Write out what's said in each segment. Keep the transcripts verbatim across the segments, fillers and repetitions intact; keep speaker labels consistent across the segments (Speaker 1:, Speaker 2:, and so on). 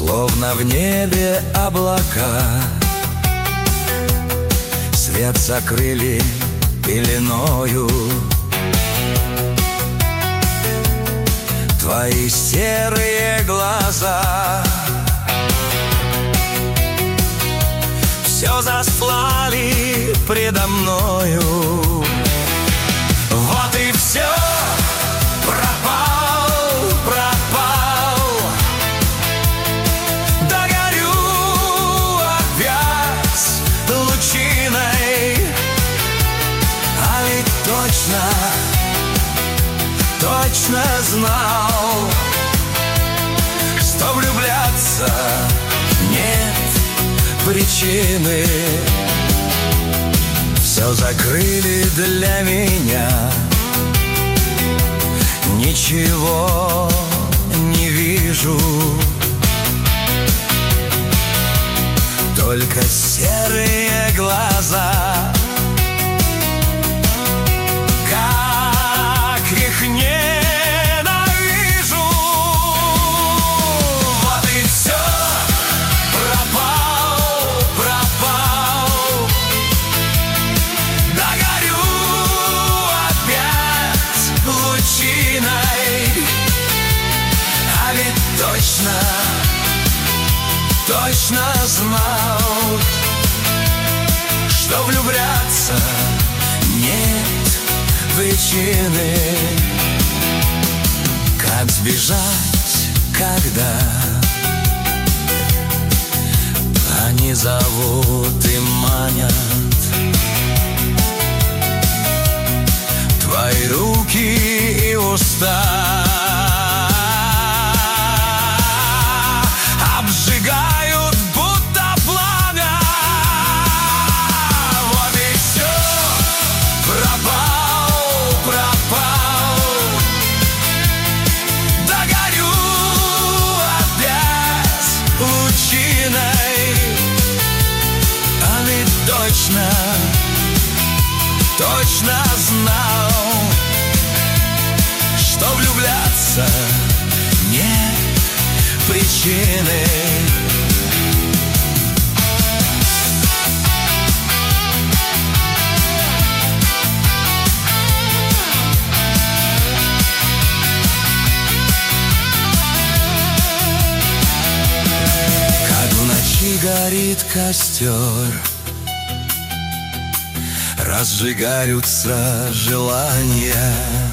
Speaker 1: Словно в небе облака свет закрыли пеленою. Твои серые глаза все застлали предо мною. Вот и все, пропал, пропал. Догорю опять лучиной. А ведь точно, точно знал, что влюбляться нет причины. Все закрыли для меня, ничего не вижу, только серые глаза. Как их ненавижу! Вот и все, пропал, пропал. Догорю опять лучиной. А ведь точно, точно знал, что влюбляться нет причины. Как сбежать, когда они зовут и манят? Твои руки и уста обжигают, будто пламя. Вот и все, пропал, пропал. Догорю опять лучиной. А ведь точно, точно знал, что влюбляться нет причины. Как в ночи горит костер, разжигаются желания,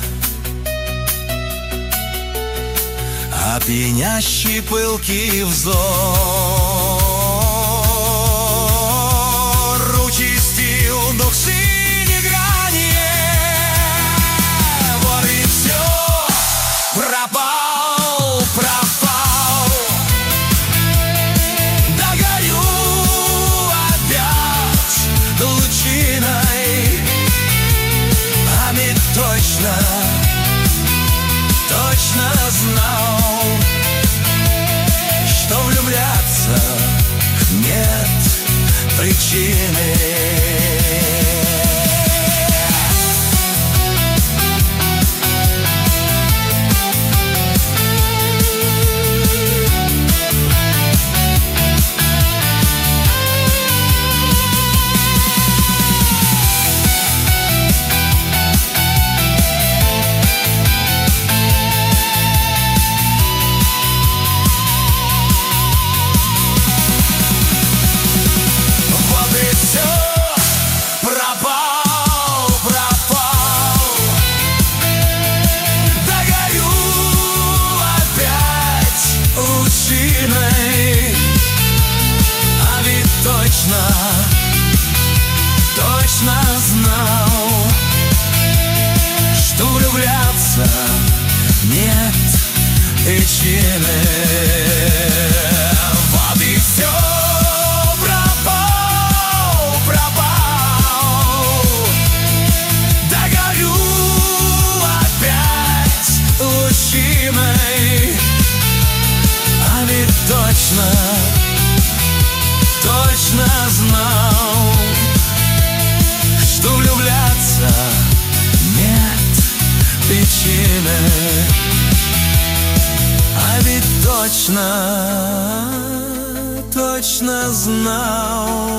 Speaker 1: а пьянящий пылкий взор участил дух синей грани. Вот и все, пропал, пропал. Догорю опять лучиной. А ведь точно, точно знал, что влюбляться нет причины. А ведь точно, точно знал, что влюбляться нет причины. Вот и все, пропал, пропал. Догорю опять лучиной. А ведь точно, точно знал, что влюбляться нет причины. А ведь точно точно знал,